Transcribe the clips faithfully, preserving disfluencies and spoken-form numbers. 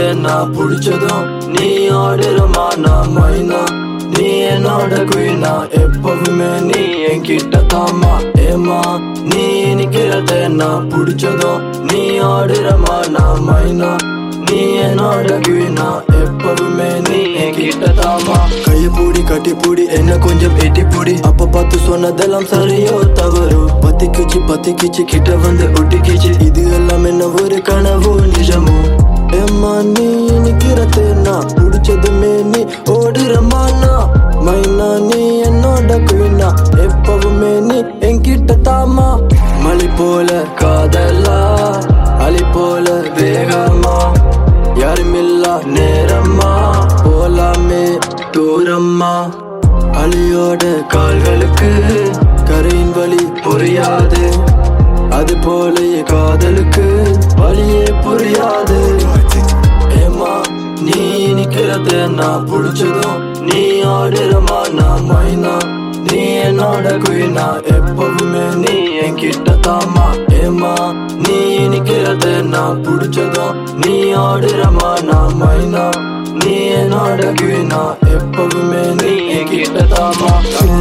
நான் புடிச்சதும் நீ ஆடுறமா நான் மைனா நீ என்னோட குயினா எப்பவுமே நீ என்கிட்ட தாமா ஏமா நீ நிக்கிறத நான் புடிச்சதும் நீ ஆடுறமா நான் மைனா நீ என்னோட குயினா எப்பவுமே நீ என்கிட்ட தாமா கைய பூடி கட்டி பூடி என்ன கொஞ்சம் எட்டி பூடி அப்ப பார்த்து சொன்னதெல்லாம் சரியோ தவறோ பத்தி கிச்சு பத்தி கிச்சு கிட்ட வந்து ஒட்டி கிச்சு இது எல்லாம் என்ன ஒரு கனவோ நிஜமோ ஏமா நீ நிக்கிறத நான் புடிச்சதுமே நீ ஓடுறமானா மைனா நீ என்னோட குயினா எப்பவுமே நீ என்கிட்ட தாமா மலை போல காதலா அலை போல வேகமா யாருமில்லா நேரம்மா போலாமே தூரம்மா அலியோட கால்களுக்கு கரையின் வழி புரியாது அது போல காதலுக்கு வழியே புரியாது ஏமா நீ நிக்கிறத நான் புடிச்சதும் நீ ஆடுறமா நான் மைனா நீ என்னோட குயினா எப்பவுமே நீ என்கிட்ட தாமா ஏமா நீ நிக்கிறத நான் புடிச்சதும் நீ ஆடுறமா நான் மைனா நீ என்னோட குயினா எப்பவுமே நீ என்கிட்ட தாமா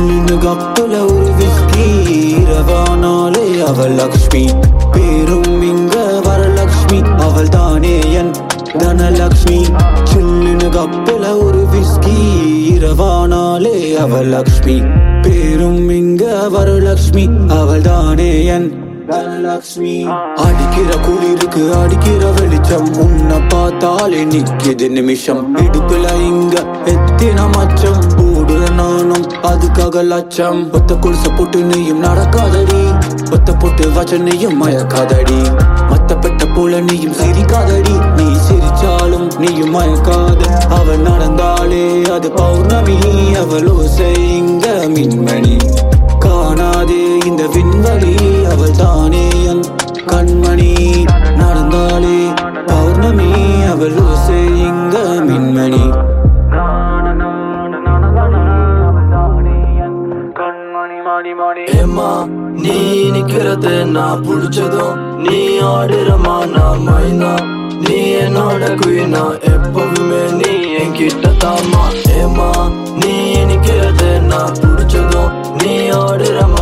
கப்பல ஒரு விஸ்கி இரவானாலே அவள் லக்ஷ்மி பேரும் இங்க வரலக்ஷ்மி அவள் தானே என் தனலக்ஷ்மி சில்லுன்னு கப்பல ஒரு விஸ்கி இரவானாலே அவள் லக்ஷ்மி பேரும் இங்க வரலக்ஷ்மி அவள் தானே என் தனலக்ஷ்மி அடிக்கிற குளிருக்கு அடிக்கிற வெளிச்சம் உன்னை பார்த்தாலே நிக்கிது நிமிஷம் இடுப்புல இங்க எத்தின மச்சம் போடுற நானும் அதுக்காக லட்சம் ஒத்த குளிச போட்டு நீயும் நடக்காதடி ஒத்த போட்டு வச்ச நீயும் மயக்காதடி மத்த பெட்ட போல நீயும் சிரிக்காதடி நீ சிரிச்சாலும் நீயும் மயக்காத அவள் நடந்தாலே அது பௌர்ணமி அவளோ செய்ங்க மின்மணி காணாதே இந்த விண்வெளி அவள் தானே என் கண்மணி நடந்தாலே பௌர்ணமி அவள் செய்ங்க மின்மணி ஏமா நீ நிக்கிறத நான் புடிச்சதும் நீ ஆடுறமா நான் மைனா நீ என்னோட குயினா எப்பவுமே நீ என்கிட்ட தாமா ஏமா நீ நிக்கிறத நான் புடிச்சதும் நீ ஆடுறமா